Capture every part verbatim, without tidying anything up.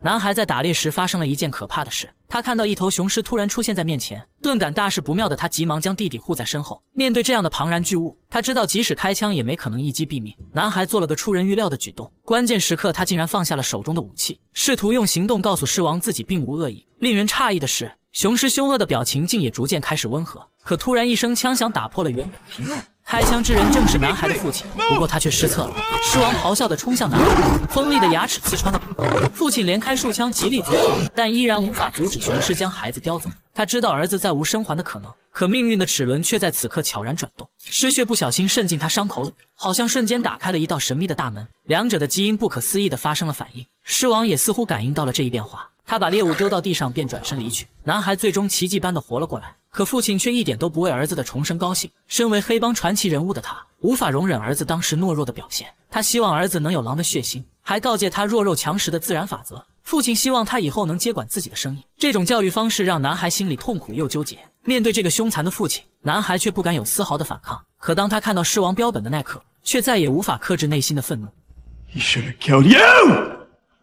男孩在打猎时发生了一件可怕的事，他看到一头雄狮突然出现在面前，顿感大事不妙的他急忙将弟弟护在身后。面对这样的庞然巨物，他知道即使开枪也没可能一击毙命。男孩做了个出人预料的举动，关键时刻他竟然放下了手中的武器，试图用行动告诉狮王自己并无恶意。令人诧异的是，雄狮凶恶的表情竟也逐渐开始温和，可突然一声枪响打破了原本的平静。开枪之人正是男孩的父亲，不过他却失策了。狮王咆哮地冲向男孩，锋利的牙齿刺穿了骨头。父亲连开数枪极力阻止，但依然无法阻止雄狮将孩子叼走。他知道儿子再无生还的可能，可命运的齿轮却在此刻悄然转动，尸血不小心渗进他伤口里，好像瞬间打开了一道神秘的大门。两者的基因不可思议地发生了反应，狮王也似乎感应到了这一变化。他把猎物丢到地上，便转身离去。男孩最终奇迹般的活了过来，可父亲却一点都不为儿子的重生高兴。身为黑帮传奇人物的他，无法容忍儿子当时懦弱的表现。他希望儿子能有狼的血性，还告诫他弱肉强食的自然法则。父亲希望他以后能接管自己的生意。这种教育方式让男孩心里痛苦又纠结。面对这个凶残的父亲，男孩却不敢有丝毫的反抗。可当他看到狮王标本的那刻，却再也无法克制内心的愤怒。 He should have killed you!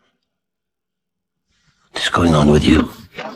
What's going on with you?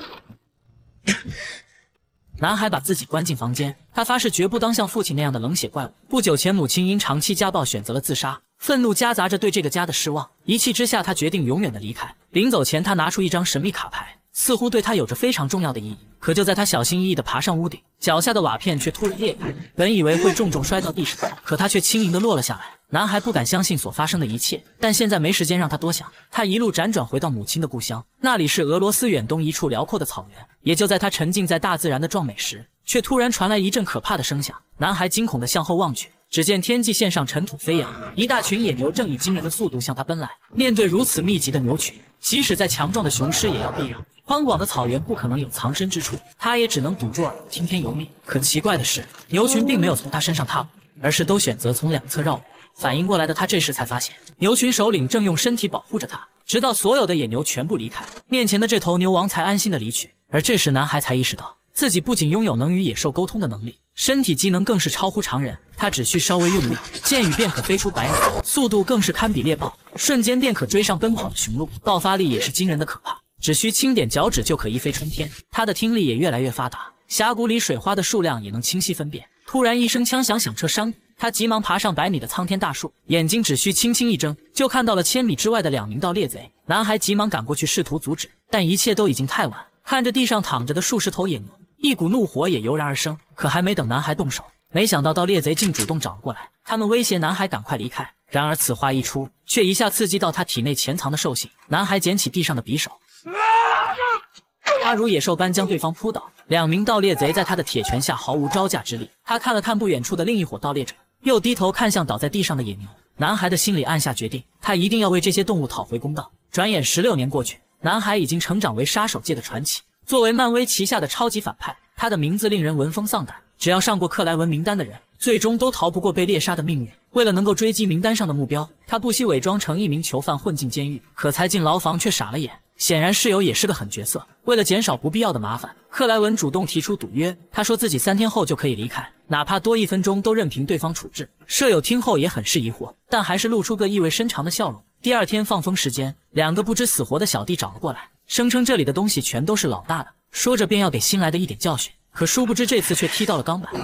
男孩把自己关进房间，他发誓绝不当像父亲那样的冷血怪物。不久前，母亲因长期家暴选择了自杀，愤怒夹杂着对这个家的失望，一气之下，他决定永远的离开。临走前，他拿出一张神秘卡牌，似乎对他有着非常重要的意义。可就在他小心翼翼地爬上屋顶，脚下的瓦片却突然裂开，本以为会重重摔到地上，可他却轻盈地落了下来。男孩不敢相信所发生的一切，但现在没时间让他多想。他一路辗转回到母亲的故乡，那里是俄罗斯远东一处辽阔的草原。也就在他沉浸在大自然的壮美时，却突然传来一阵可怕的声响。男孩惊恐地向后望去，只见天际线上尘土飞扬，一大群野牛正以惊人的速度向他奔来。面对如此密集的牛群，即使再强壮的雄狮也要避让。宽广的草原不可能有藏身之处，他也只能堵住耳朵听天由命。可奇怪的是，牛群并没有从他身上踏过，而是都选择从两侧绕过。反应过来的他这时才发现，牛群首领正用身体保护着他，直到所有的野牛全部离开，面前的这头牛王才安心的离去。而这时男孩才意识到，自己不仅拥有能与野兽沟通的能力，身体机能更是超乎常人。他只需稍微用力，箭雨便可飞出百米，速度更是堪比猎豹，瞬间便可追上奔跑的雄鹿，爆发力也是惊人的可怕，只需轻点脚趾就可一飞冲天。他的听力也越来越发达，峡谷里水花的数量也能清晰分辨。突然一声枪响响彻山谷，他急忙爬上百米的苍天大树，眼睛只需轻轻一睁，就看到了千米之外的两名盗猎贼。男孩急忙赶过去试图阻止，但一切都已经太晚。看着地上躺着的数十头野牛，一股怒火也油然而生。可还没等男孩动手，没想到盗猎贼竟主动找了过来，他们威胁男孩赶快离开。然而此话一出，却一下刺激到他体内潜藏的兽性。男孩捡起地上的匕首，他如野兽般将对方扑倒。两名盗猎贼在他的铁拳下毫无招架之力。他看了看不远处的另一伙盗猎者，又低头看向倒在地上的野牛。男孩的心里暗下决定，他一定要为这些动物讨回公道。转眼十六年过去，男孩已经成长为杀手界的传奇。作为漫威旗下的超级反派，他的名字令人闻风丧胆。只要上过克莱文名单的人，最终都逃不过被猎杀的命运。为了能够追击名单上的目标，他不惜伪装成一名囚犯混进监狱。可才进牢房却傻了眼，显然室友也是个狠角色。为了减少不必要的麻烦，克莱文主动提出赌约，他说自己三天后就可以离开，哪怕多一分钟都任凭对方处置。舍友听后也很是疑惑，但还是露出个意味深长的笑容。第二天放风时间，两个不知死活的小弟找了过来，声称这里的东西全都是老大的，说着便要给新来的一点教训。可殊不知这次却踢到了钢板，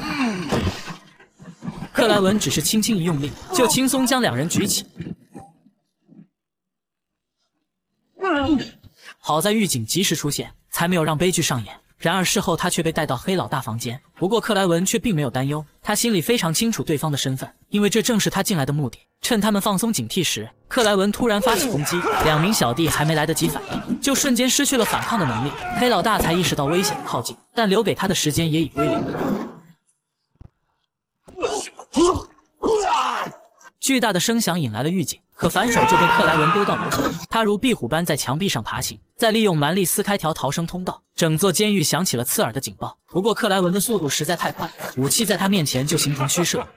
克莱文只是轻轻一用力，就轻松将两人举起。好在狱警及时出现，才没有让悲剧上演。然而事后他却被带到黑老大房间，不过克莱文却并没有担忧，他心里非常清楚对方的身份，因为这正是他进来的目的。趁他们放松警惕时，克莱文突然发起攻击，两名小弟还没来得及反应，就瞬间失去了反抗的能力。黑老大才意识到危险靠近，但留给他的时间也已归零。巨大的声响引来了狱警，可反手就被克莱文丢到门口。他如壁虎般在墙壁上爬行，再利用蛮力撕开条逃生通道，整座监狱响起了刺耳的警报。不过克莱文的速度实在太快，武器在他面前就形同虚设。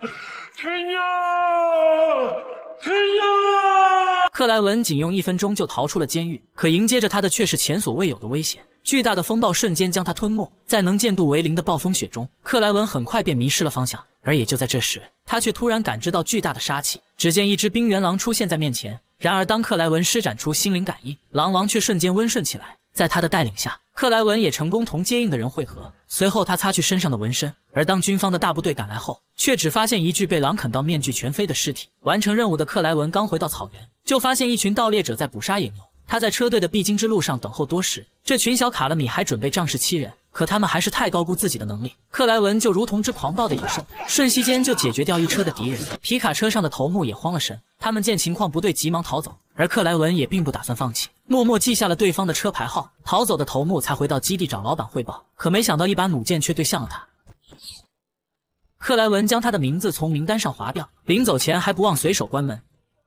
克莱文仅用一分钟就逃出了监狱，可迎接着他的却是前所未有的危险。巨大的风暴瞬间将他吞没，在能见度为零的暴风雪中，克莱文很快便迷失了方向。而也就在这时，他却突然感知到巨大的杀气。只见一只冰原狼出现在面前， 然而当克莱文施展出心灵感应，狼王却瞬间温顺起来。在他的带领下，克莱文也成功同接应的人会合。随后他擦去身上的纹身，而当军方的大部队赶来后，却只发现一具被狼啃到面具全非的尸体。完成任务的克莱文刚回到草原，就发现一群盗猎者在捕杀野牛。他在车队的必经之路上等候多时，这群小卡勒米还准备仗势欺人，可他们还是太高估自己的能力。克莱文就如同只狂暴的野兽，瞬息间就解决掉一车的敌人。皮卡车上的头目也慌了神，他们见情况不对，急忙逃走。而克莱文也并不打算放弃，默默记下了对方的车牌号。逃走的头目才回到基地找老板汇报，可没想到一把弩箭却对向了他。克莱文将他的名字从名单上划掉，临走前还不忘随手关门。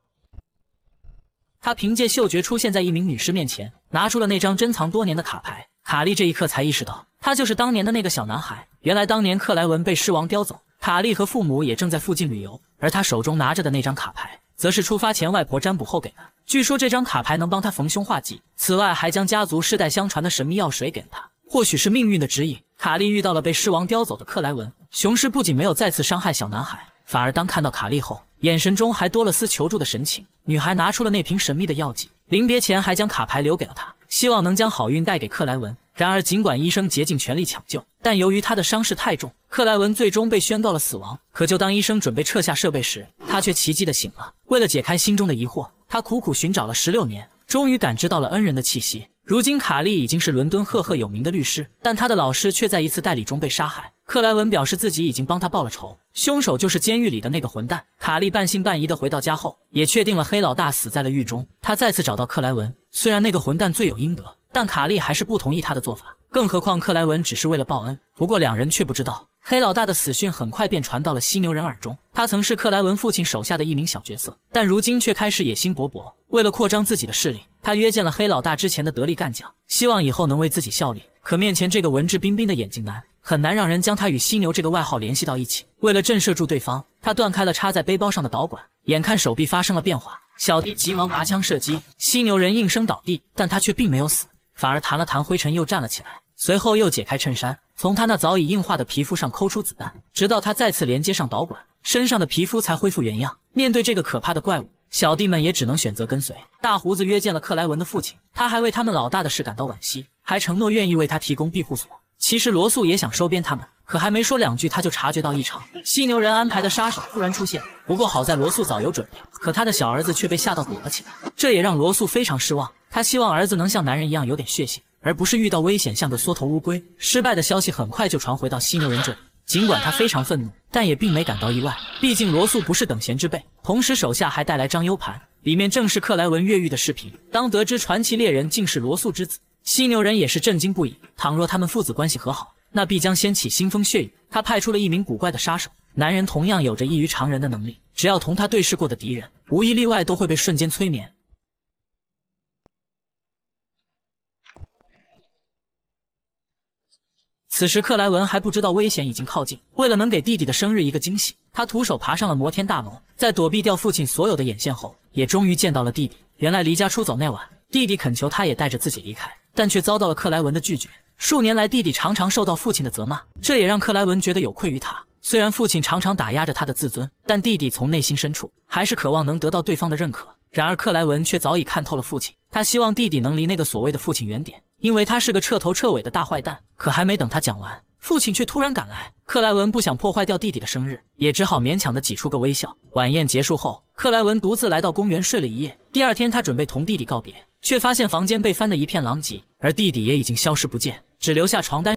他凭借嗅觉出现在一名女士面前，拿出了那张珍藏多年的卡牌。卡莉这一刻才意识到，他就是当年的那个小男孩。原来当年克莱文被狮王叼走，卡莉和父母也正在附近旅游，而他手中拿着的那张卡牌，则是出发前外婆占卜后给的。据说这张卡牌能帮他逢凶化吉，此外还将家族世代相传的神秘药水给了他。或许是命运的指引，卡莉遇到了被狮王叼走的克莱文。雄狮不仅没有再次伤害小男孩，反而当看到卡莉后，眼神中还多了丝求助的神情。女孩拿出了那瓶神秘的药剂，临别前还将卡牌留给了他，希望能将好运带给克莱文。然而尽管医生竭尽全力抢救，但由于他的伤势太重，克莱文最终被宣告了死亡。可就当医生准备撤下设备时，他却奇迹的醒了。为了解开心中的疑惑，他苦苦寻找了十六年，终于感知到了恩人的气息。如今卡莉已经是伦敦赫赫有名的律师，但他的老师却在一次代理中被杀害。克莱文表示自己已经帮他报了仇，凶手就是监狱里的那个混蛋。卡莉半信半疑的回到家后，也确定了黑老大死在了狱中。他再次找到克莱文，虽然那个混蛋罪有应得，但卡莉还是不同意他的做法。更何况克莱文只是为了报恩。不过两人却不知道，黑老大的死讯很快便传到了犀牛人耳中。他曾是克莱文父亲手下的一名小角色，但如今却开始野心勃勃。为了扩张自己的势力，他约见了黑老大之前的得力干将，希望以后能为自己效力。可面前这个文质彬彬的眼镜男，很难让人将他与犀牛这个外号联系到一起。为了震慑住对方，他断开了插在背包上的导管，眼看手臂发生了变化，小弟急忙拔枪射击，犀牛人应声倒地，但他却并没有死，反而弹了弹灰尘又站了起来。随后又解开衬衫，从他那早已硬化的皮肤上抠出子弹，直到他再次连接上导管，身上的皮肤才恢复原样。面对这个可怕的怪物，小弟们也只能选择跟随。大胡子约见了克莱文的父亲，他还为他们老大的事感到惋惜，还承诺愿意为他提供庇护所。其实罗素也想收编他们，可还没说两句，他就察觉到异常。犀牛人安排的杀手突然出现，不过好在罗素早有准备，可他的小儿子却被吓到躲了起来，这也让罗素非常失望。他希望儿子能像男人一样有点血性，而不是遇到危险像个缩头乌龟。失败的消息很快就传回到犀牛人这里，尽管他非常愤怒，但也并没感到意外，毕竟罗素不是等闲之辈。同时手下还带来张 U 盘，里面正是克莱文越狱的视频。当得知传奇猎人竟是罗素之子，犀牛人也是震惊不已。倘若他们父子关系和好，那必将掀起腥风血雨。他派出了一名古怪的杀手，男人同样有着异于常人的能力，只要同他对视过的敌人，无一例外都会被瞬间催眠。此时克莱文还不知道危险已经靠近，为了能给弟弟的生日一个惊喜，他徒手爬上了摩天大楼，在躲避掉父亲所有的眼线后，也终于见到了弟弟。原来离家出走那晚，弟弟恳求他也带着自己离开，但却遭到了克莱文的拒绝。数年来，弟弟常常受到父亲的责骂，这也让克莱文觉得有愧于他。虽然父亲常常打压着他的自尊，但弟弟从内心深处还是渴望能得到对方的认可。然而克莱文却早已看透了父亲，他希望弟弟能离那个所谓的父亲远点，因为他是个彻头彻尾的大坏蛋。可还没等他讲完，父亲却突然赶来。克莱文不想破坏掉弟弟的生日，也只好勉强的挤出个微笑。晚宴结束后，克莱文独自来到公园睡了一夜。第二天他准备同弟弟告别，却发现房间被翻得一片狼藉，而弟弟也已经消失不见，只留下床单